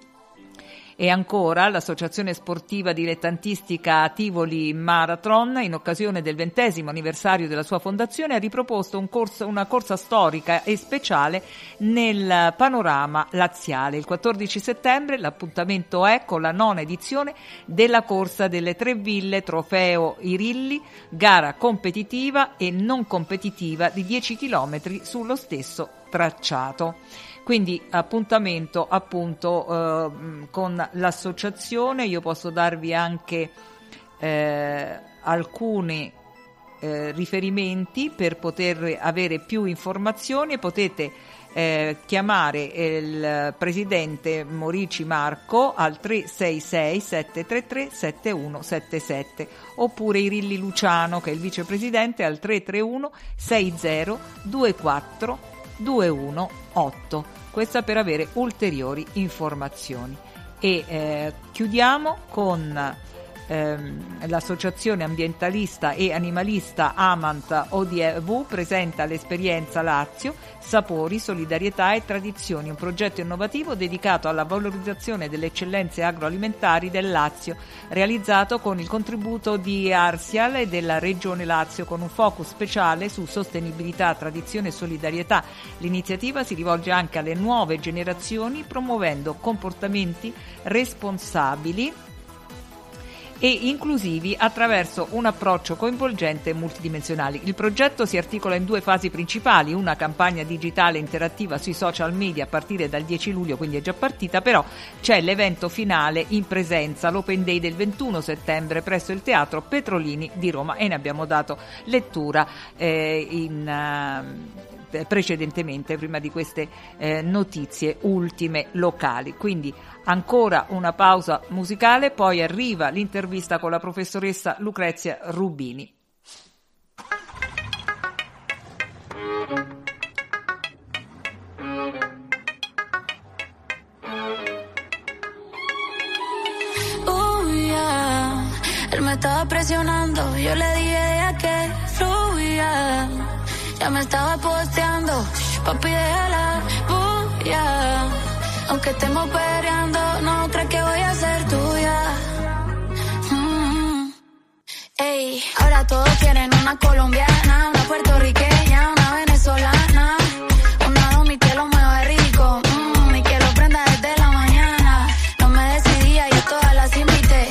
E ancora l'associazione sportiva dilettantistica Tivoli Marathon, in occasione del ventesimo anniversario della sua fondazione, ha riproposto un corso, una corsa storica e speciale nel panorama laziale. Il quattordici settembre l'appuntamento è con la nona edizione della corsa delle tre ville Trofeo Irilli, gara competitiva e non competitiva di dieci chilometri sullo stesso tracciato. Quindi appuntamento appunto eh, con l'associazione. Io posso darvi anche eh, alcuni eh, riferimenti per poter avere più informazioni. Potete eh, chiamare il presidente Morici Marco al tre sei sei sette tre tre sette uno sette sette oppure Irilli Luciano, che è il vicepresidente, al tre tre uno sei zero due quattro due uno otto. Questa per avere ulteriori informazioni. E eh, chiudiamo con ehm, l'associazione ambientalista e animalista Amant O D V presenta l'esperienza Lazio, sapori, solidarietà e tradizioni, un progetto innovativo dedicato alla valorizzazione delle eccellenze agroalimentari del Lazio, realizzato con il contributo di Arsial e della Regione Lazio, con un focus speciale su sostenibilità, tradizione e solidarietà. L'iniziativa si rivolge anche alle nuove generazioni, promuovendo comportamenti responsabili e inclusivi attraverso un approccio coinvolgente e multidimensionale. Il progetto si articola in due fasi principali: una campagna digitale interattiva sui social media a partire dal dieci luglio, quindi è già partita, però c'è l'evento finale in presenza, l'Open Day del ventuno settembre presso il Teatro Petrolini di Roma, e ne abbiamo dato lettura eh, in uh, precedentemente, prima di queste eh, notizie ultime locali. Quindi ancora una pausa musicale, poi arriva l'intervista con la professoressa Lucrezia Rubini. Él me estaba presionando, yo le dije deja que fluya. Ya me estaba posteando, papi déjala bulla. Aunque estemos peleando, no crees que voy a ser tuya. Mm. Ey, ahora todos quieren una colombiana, una puertorriqueña, una venezolana, una domi que lo mueva rico, mm, y que lo prenda desde la mañana. No me decidía, yo todas las invité.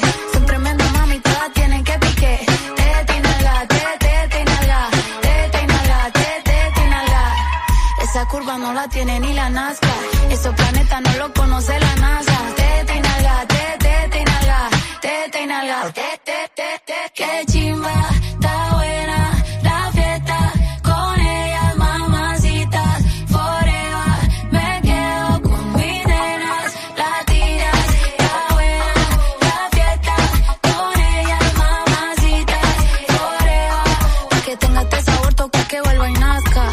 Esa curva no la tiene ni la Nazca, esos planetas no lo conoce la NASA. Tete y nalga, tete, tete y nalga, tete y nalga, tete, tete, qué chimba, está buena la fiesta, con ellas mamacitas, forever, me quedo con mis nenas, latinas, está buena la fiesta, con ellas mamacitas, forever, pa' que tenga este sabor, toca que vuelva y nazca.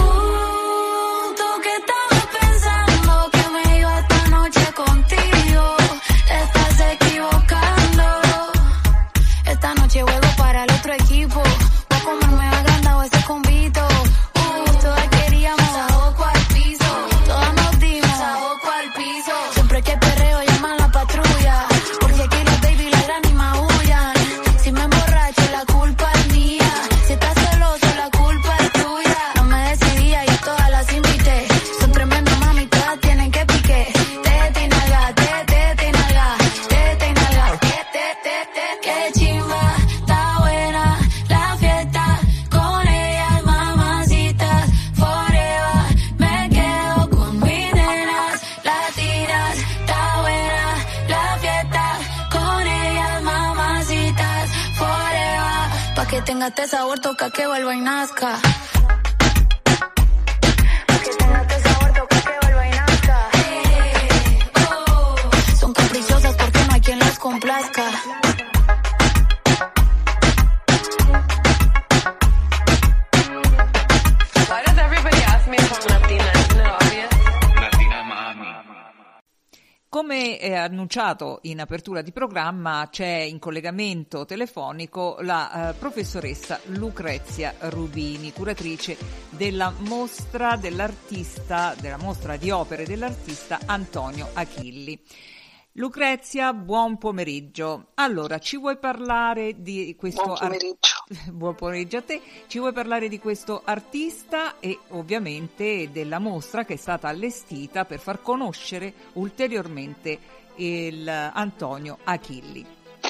Que tenga este sabor, toca que vuelva y nazca. Que tenga este sabor, toca que vuelva y nazca. Son caprichosas porque no hay quien las complazca. Why does everybody ask me if I'm Latina? Isn't it obvious? Latina mami. Come eh, annunciato in apertura di programma, c'è in collegamento telefonico la eh, professoressa Lucrezia Rubini, curatrice della mostra dell'artista, della mostra di opere dell'artista Antonio Achilli. Lucrezia, buon pomeriggio. Allora, ci vuoi parlare di questo buon pomeriggio. Art... buon pomeriggio a te. Ci vuoi parlare di questo artista e ovviamente della mostra che è stata allestita per far conoscere ulteriormente il Antonio Achilli?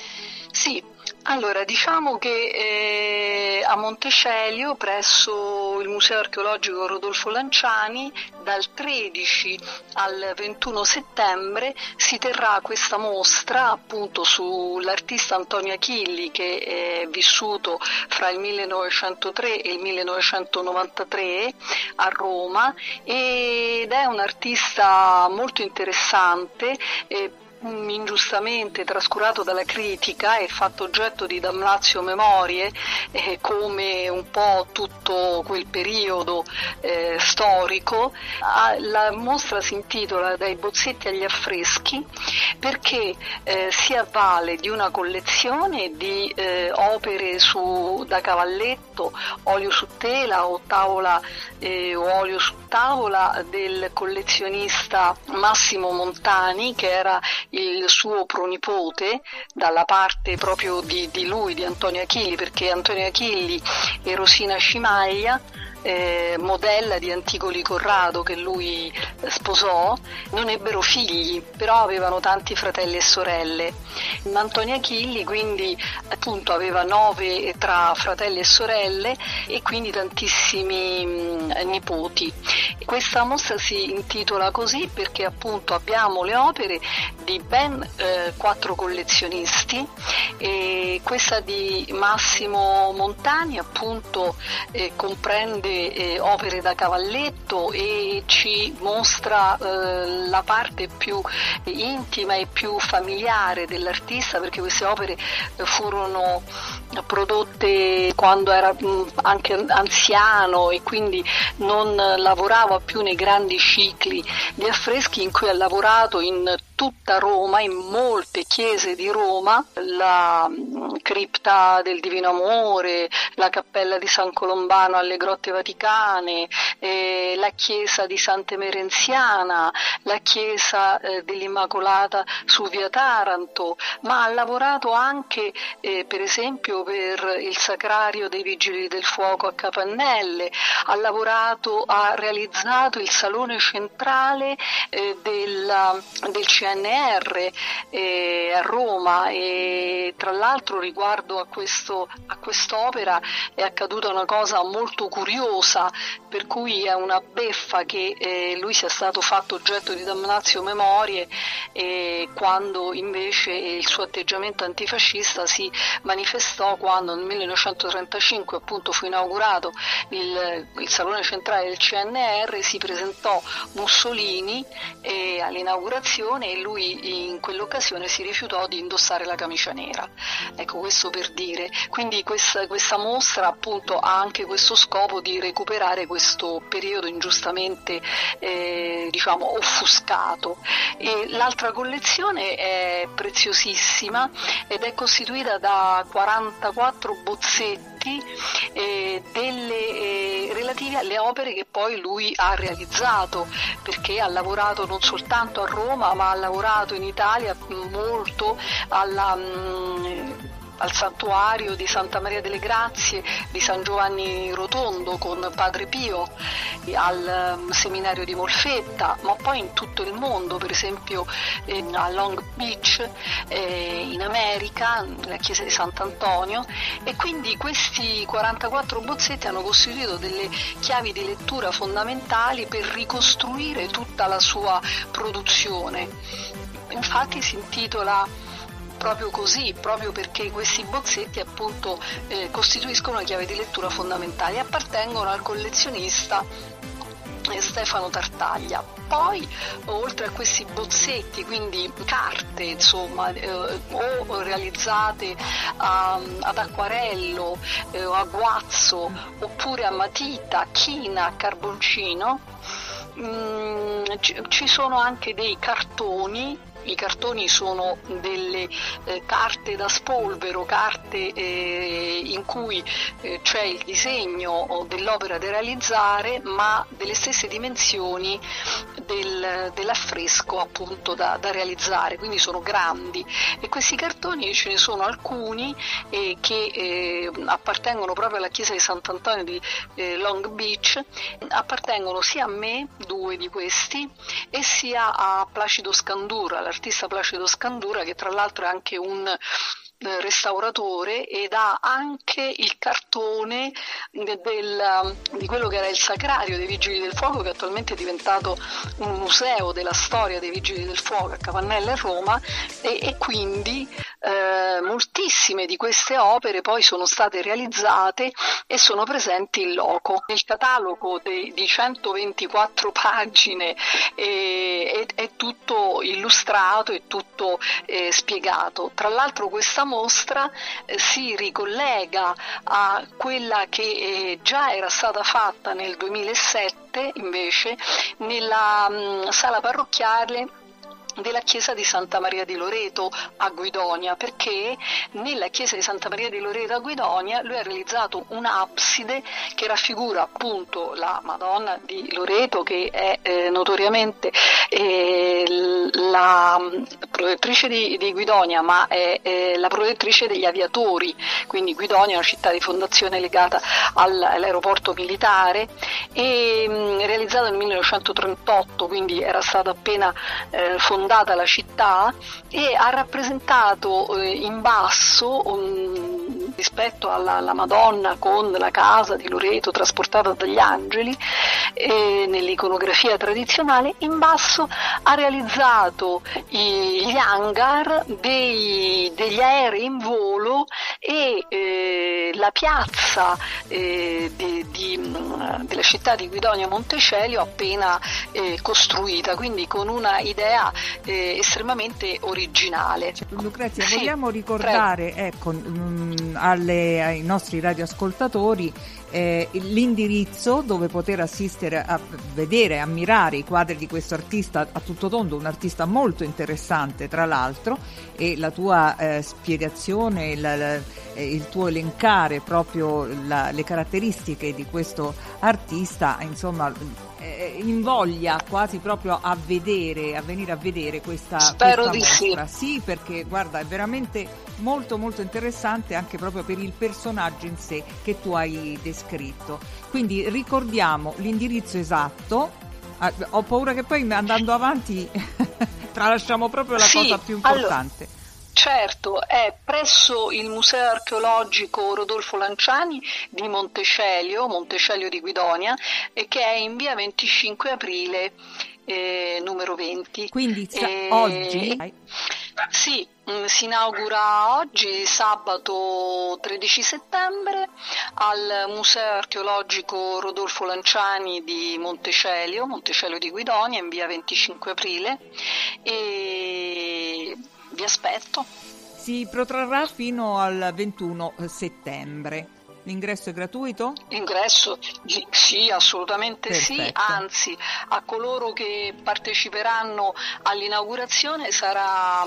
Sì, allora diciamo che eh, a Montecelio, presso il Museo Archeologico Rodolfo Lanciani, dal tredici al ventuno settembre si terrà questa mostra appunto sull'artista Antonio Achilli, che è vissuto fra il millenovecentotre e il millenovecentonovantatré a Roma, ed è un artista molto interessante, eh, ingiustamente trascurato dalla critica e fatto oggetto di damnatio memorie, eh, come un po' tutto quel periodo eh, storico. Ah, la mostra si intitola Dai bozzetti agli affreschi perché eh, si avvale di una collezione di eh, opere su, da cavalletto, olio su tela o tavola eh, o olio su tavola del collezionista Massimo Montani, che era il suo pronipote dalla parte proprio di, di lui, di Antonio Achilli, perché Antonio Achilli e Rosina Scimaglia, eh, modella di Anticoli Corrado che lui sposò, non ebbero figli, però avevano tanti fratelli e sorelle. Antonio Achilli quindi appunto aveva nove tra fratelli e sorelle e quindi tantissimi mh, nipoti. Questa mostra si intitola così perché appunto abbiamo le opere di ben eh, quattro collezionisti, e questa di Massimo Montani appunto eh, comprende tutte eh, opere da cavalletto e ci mostra eh, la parte più intima e più familiare dell'artista, perché queste opere eh, furono prodotte quando era mh, anche anziano e quindi non lavorava più nei grandi cicli di affreschi, in cui ha lavorato in tutta Roma, in molte chiese di Roma, la cripta del Divino Amore, la cappella di San Colombano alle Grotte Vaticane, eh, la chiesa di Sant'Emerenziana, la chiesa eh, dell'Immacolata su via Taranto, ma ha lavorato anche eh, per esempio per il Sacrario dei Vigili del Fuoco a Capannelle, ha lavorato, ha realizzato il salone centrale eh, del, del C N R eh, a Roma, e tra l'altro riguardo a, questo, a quest'opera è accaduta una cosa molto curiosa, per cui è una beffa che eh, lui sia stato fatto oggetto di damnatio memoriae eh, quando invece il suo atteggiamento antifascista si manifestò quando nel millenovecentotrentacinque appunto fu inaugurato il, il salone centrale del C N R, si presentò Mussolini eh, all'inaugurazione e lui in quell'occasione si rifiutò di indossare la camicia nera. Ecco, questo per dire. Quindi questa, questa mostra appunto ha anche questo scopo di recuperare questo periodo ingiustamente eh, diciamo offuscato. E l'altra collezione è preziosissima ed è costituita da quarantaquattro bozzetti eh, delle, eh, relativi alle opere che poi lui ha realizzato, perché ha lavorato non soltanto a Roma ma ha lavorato in Italia molto alla mh, al santuario di Santa Maria delle Grazie di San Giovanni Rotondo con Padre Pio, al um, seminario di Molfetta, ma poi in tutto il mondo, per esempio eh, a Long Beach eh, in America, nella chiesa di Sant'Antonio, e quindi questi quarantaquattro bozzetti hanno costituito delle chiavi di lettura fondamentali per ricostruire tutta la sua produzione. Infatti si intitola proprio così, proprio perché questi bozzetti appunto eh, costituiscono una chiave di lettura fondamentale, appartengono al collezionista eh, Stefano Tartaglia. Poi oltre a questi bozzetti, quindi carte insomma eh, o realizzate a, ad acquarello eh, o a guazzo oppure a matita, china, carboncino, mh, ci, ci sono anche dei cartoni. I cartoni sono delle eh, carte da spolvero, carte eh, in cui eh, c'è il disegno dell'opera da realizzare, ma delle stesse dimensioni del, dell'affresco appunto da, da realizzare, quindi sono grandi. E questi cartoni ce ne sono alcuni eh, che eh, appartengono proprio alla chiesa di Sant'Antonio di eh, Long Beach, appartengono sia a me, due di questi, e sia a Placido Scandura, l'artista Placido Scandura, che tra l'altro è anche un eh, restauratore ed ha anche il cartone del, di quello che era il Sacrario dei Vigili del Fuoco, che attualmente è diventato un museo della storia dei Vigili del Fuoco a Capannelle, Roma, e, e quindi eh, moltissime di queste opere poi sono state realizzate e sono presenti in loco. Il catalogo de, di centoventiquattro pagine eh, è, è tutto illustrato e tutto eh, spiegato. Tra l'altro questa mostra eh, si ricollega a quella che eh, già era stata fatta nel duemilasette invece nella mh, sala parrocchiale della chiesa di Santa Maria di Loreto a Guidonia, perché nella chiesa di Santa Maria di Loreto a Guidonia lui ha realizzato un'abside che raffigura appunto la Madonna di Loreto, che è eh, notoriamente eh, la protettrice di, di Guidonia, ma è eh, la protettrice degli aviatori, quindi Guidonia è una città di fondazione legata al, all'aeroporto militare, e mh, realizzata nel millenovecentotrentotto, quindi era stata appena eh, fondata fondata la città, e ha rappresentato eh, in basso um, rispetto alla, alla Madonna con la casa di Loreto trasportata dagli angeli eh, nell'iconografia tradizionale, in basso ha realizzato i, gli hangar dei, degli aerei in volo e eh, la piazza eh, di, di, della città di Guidonia Montecelio appena eh, costruita, quindi con una idea eh, estremamente originale. Lucrezia, Sì, vogliamo ricordare ecco, mh, alle, ai nostri radioascoltatori eh, l'indirizzo dove poter assistere a vedere, ammirare i quadri di questo artista a tutto tondo, un artista molto interessante tra l'altro, e la tua eh, spiegazione, la, la, eh, il tuo elencare proprio la, le caratteristiche di questo artista, insomma eh, invoglia quasi proprio a vedere, a venire a vedere questa, Spero questa di mostra. Sì. sì, perché guarda, è veramente molto molto interessante anche proprio per il personaggio in sé che tu hai descritto. Quindi ricordiamo l'indirizzo esatto. Ah, ho paura che poi andando avanti tralasciamo proprio la Sì, cosa più importante. Allora, certo, è presso il Museo Archeologico Rodolfo Lanciani di Montecelio, Montecelio di Guidonia, e che è in via venticinque aprile eh, numero venti. Quindi Eh, oggi Sì, mh, si inaugura oggi, sabato tredici settembre, al Museo Archeologico Rodolfo Lanciani di Montecelio, Montecelio di Guidonia, in via venticinque aprile, e vi aspetto. si protrarrà fino al ventuno settembre. L'ingresso è gratuito? Ingresso? Sì, assolutamente Perfetto. sì, anzi a coloro che parteciperanno all'inaugurazione sarà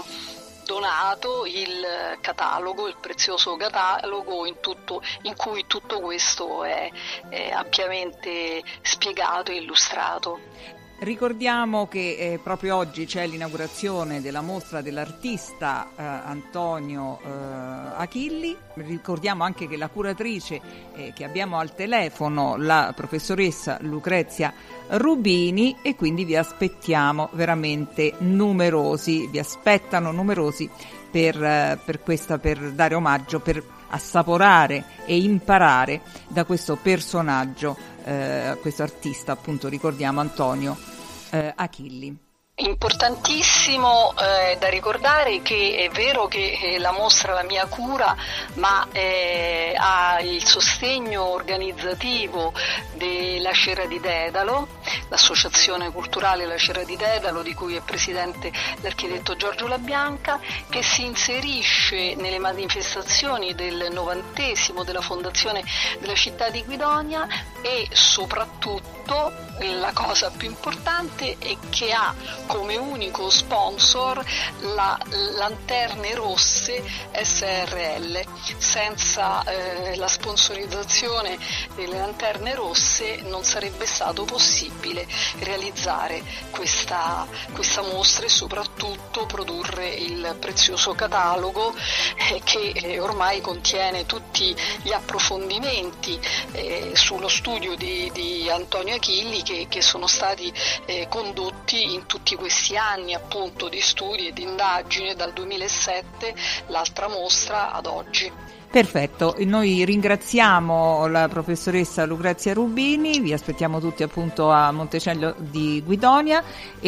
donato il catalogo, il prezioso catalogo in, tutto, in cui tutto questo è, è ampiamente spiegato e illustrato. Ricordiamo che eh, proprio oggi c'è l'inaugurazione della mostra dell'artista eh, Antonio eh, Achilli. Ricordiamo anche che la curatrice eh, che abbiamo al telefono, la professoressa Lucrezia Rubini, e quindi vi aspettiamo veramente numerosi, vi aspettano numerosi per, eh, per questa, per dare omaggio, per assaporare e imparare da questo personaggio, eh, questo artista, appunto ricordiamo Antonio eh, Achilli. Importantissimo eh, da ricordare che è vero che eh, la mostra La mia cura, ma eh, ha il sostegno organizzativo della Cera di Dedalo, l'associazione culturale La Cera di Dedalo, di cui è presidente l'architetto Giorgio Labianca, che si inserisce nelle manifestazioni del novantesimo della fondazione della città di Guidonia, e soprattutto la cosa più importante è che ha come unico sponsor la Lanterne Rosse S R L. Senza eh, la sponsorizzazione delle Lanterne Rosse non sarebbe stato possibile realizzare questa, questa mostra e soprattutto produrre il prezioso catalogo eh, che eh, ormai contiene tutti gli approfondimenti eh, sullo studio di, di Antonio Achilli che, che sono stati eh, condotti in tutti questi anni appunto di studi e di indagini, dal duemilasette l'altra mostra ad oggi. Perfetto, noi ringraziamo la professoressa Lucrezia Rubini, vi aspettiamo tutti appunto a Montecelio di Guidonia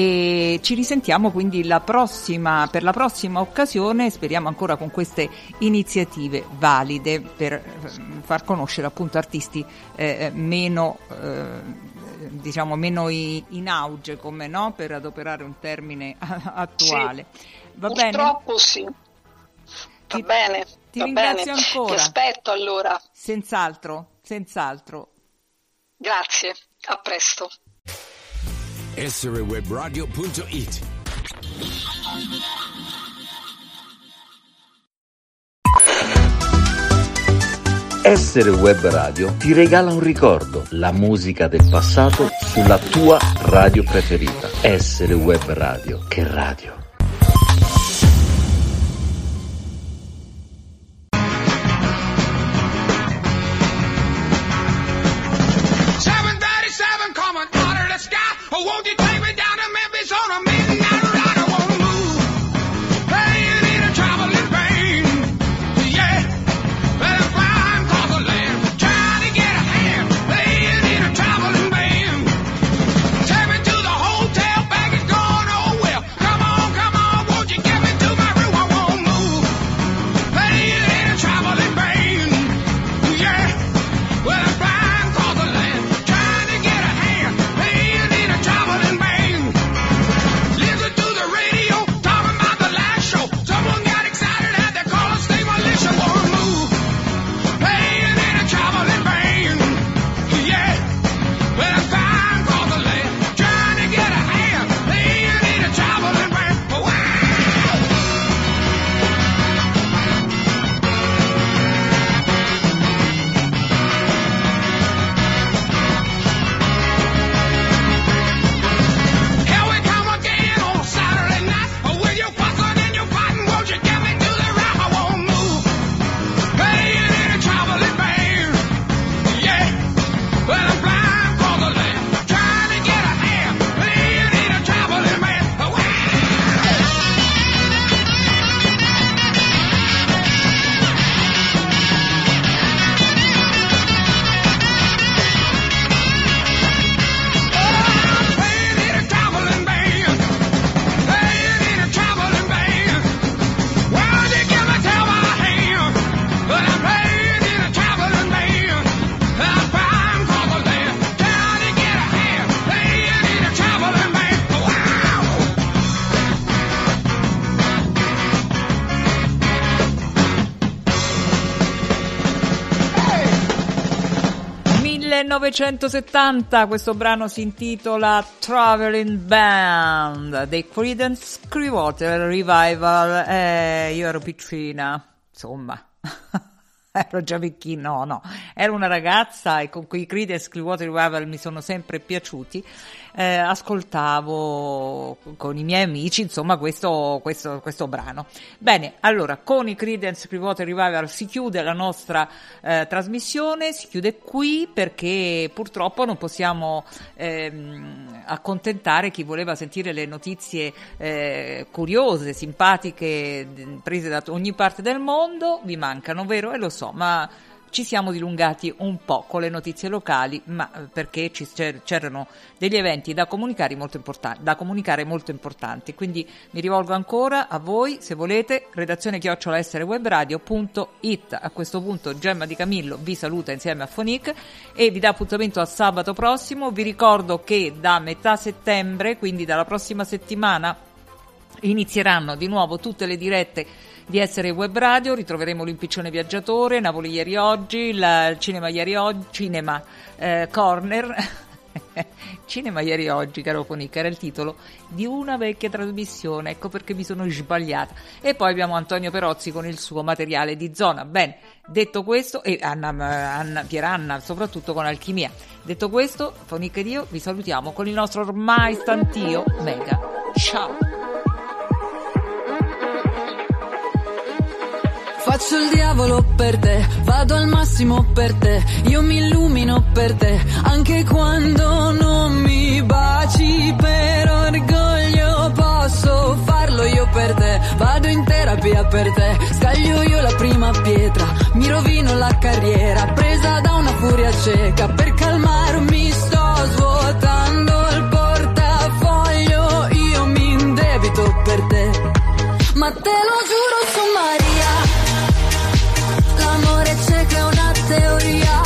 e ci risentiamo quindi la prossima, per la prossima occasione, speriamo ancora con queste iniziative valide per far conoscere appunto artisti eh, meno eh, diciamo meno in auge, come no, per adoperare un termine attuale. Sì, va purtroppo bene? Sì. Va Ti, bene, ti va ringrazio bene. ancora. Ti aspetto allora. Senz'altro, senz'altro. Grazie, a presto. essere web radio punto it. Essere Web Radio ti regala un ricordo, la musica del passato sulla tua radio preferita. Essere Web Radio, che radio. Well, millenovecentosettanta, questo brano si intitola Traveling Band dei Creedence Clearwater Revival. Eh, io ero piccina, insomma. Ero già vecchina, no, no, ero una ragazza e con quei Creedence Clearwater Revival mi sono sempre piaciuti. Eh, ascoltavo con i miei amici, insomma, questo, questo, questo brano. Bene, allora, con i Creedence Clearwater Revival si chiude la nostra eh, trasmissione, si chiude qui perché purtroppo non possiamo ehm, accontentare chi voleva sentire le notizie eh, curiose, simpatiche, prese da ogni parte del mondo. Vi mancano, vero? E lo so, ma ci siamo dilungati un po' con le notizie locali, ma perché ci, c'erano degli eventi da comunicare molto importanti, da comunicare molto importanti. Quindi mi rivolgo ancora a voi, se volete, redazione chiocciola essere web radio punto it. A questo punto Gemma Di Camillo vi saluta insieme a Fonic e vi dà appuntamento a sabato prossimo. Vi ricordo che da metà settembre, quindi dalla prossima settimana, inizieranno di nuovo tutte le dirette di Essere Web Radio. Ritroveremo l'Impiccione Viaggiatore, Napoli Ieri Oggi, il Cinema Ieri Oggi, Cinema eh, Corner, Cinema Ieri Oggi, caro Fonica, era il titolo di una vecchia trasmissione, ecco perché mi sono sbagliata. E poi abbiamo Antonio Perozzi con il suo materiale di zona. Bene, detto questo, e Anna, Anna Pieranna soprattutto con Alchimia. Detto questo, Fonica ed io vi salutiamo con il nostro ormai stantio Mega. Ciao! Faccio il diavolo per te, vado al massimo per te, io mi illumino per te, anche quando non mi baci, per orgoglio posso farlo io per te, vado in terapia per te, scaglio io la prima pietra, mi rovino la carriera, presa da una furia cieca, per calmarmi sto svuotando il portafoglio, io mi indebito per te, ma te lo giuro su Maria. L'amore cieco è una teoria,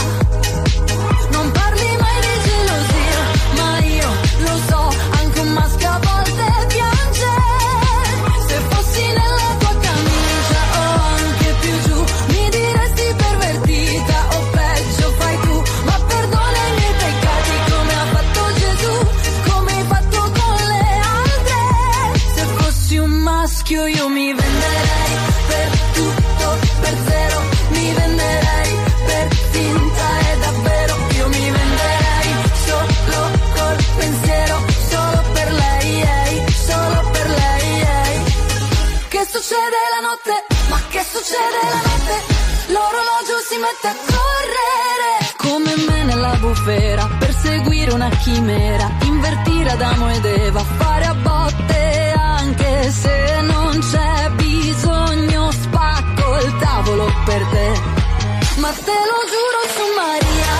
non parli mai di gelosia, ma io lo so, anche un maschio a volte piange, se fossi nella tua camicia o anche più giù, mi diresti pervertita o peggio fai tu, ma perdona i miei peccati come ha fatto Gesù, come hai fatto con le altre, se fossi un maschio io mi venderei per tutto, per zero. Mi venderei per finta e davvero, io mi venderei solo col pensiero, solo per lei, ehi, solo per lei, ehi. Che succede la notte? Ma che succede la notte? L'orologio si mette a correre come me nella bufera, perseguire una chimera, invertire Adamo ed Eva, fare a botte anche se non c'è bisogno, spacco il tavolo per te, ma te lo giuro su Maria,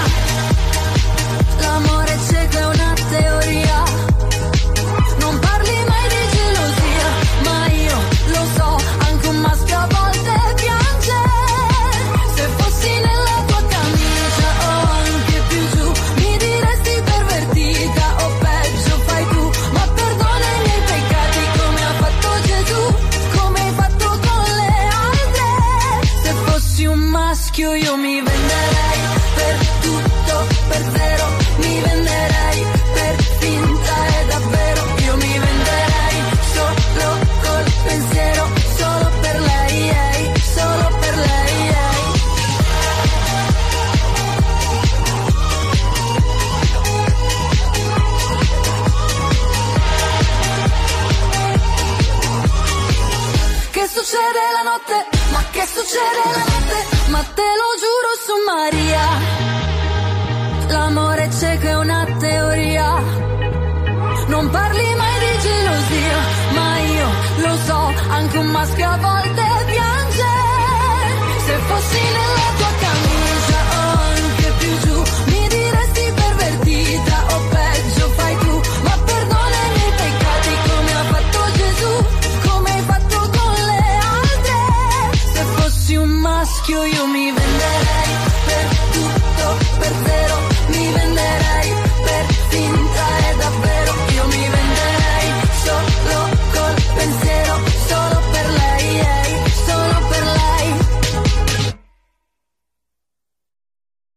l'amore cieco è una teoria, non parli mai di gelosia, ma io lo so, anche un maschio a volte piange, se fossi nella tua camicia o anche più giù, mi diresti pervertita o peggio fai tu, ma perdona i miei peccati come ha fatto Gesù, come hai fatto con le altre, se fossi un maschio io mi venderei per tutto, per zero, mi venderei per finta e davvero, io mi venderei solo col pensiero, solo per lei, ehi, solo per lei, ehi. Che succede la notte? Ma che succede la notte? Ma te lo giuro su Maria, l'amore cieco è una teoria, non parli mai di gelosia, ma io lo so, anche un maschio a volte piange, se fossi nella tua camicia o anche più giù, mi